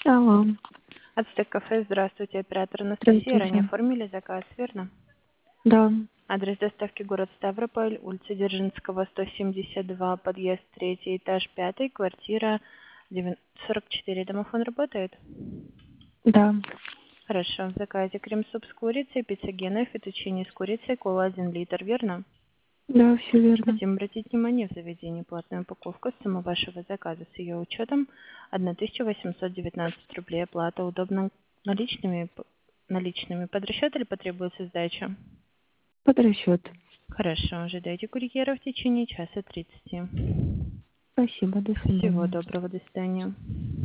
Алло, Ацтек кафе, здравствуйте, оператор Анастасия. Ранее здравствуйте. оформили заказ, верно? Да, Адрес доставки город Ставрополь, улица Дзержинского, 172, подъезд 3, этаж 5, квартира 44. Домофон работает? да, Хорошо. В заказе крем-суп с курицей, пицца Гена, фетучини с курицей, кола 1 литр, верно? да, все верно. Хотим обратить внимание в заведении платная упаковка. Сумма вашего заказа с ее учетом 1819 рублей. Оплата удобно наличными под расчет или потребуется сдача? Под расчет. Хорошо, ожидайте курьера в течение часа 30. Спасибо, до Всего свидания. доброго, до свидания.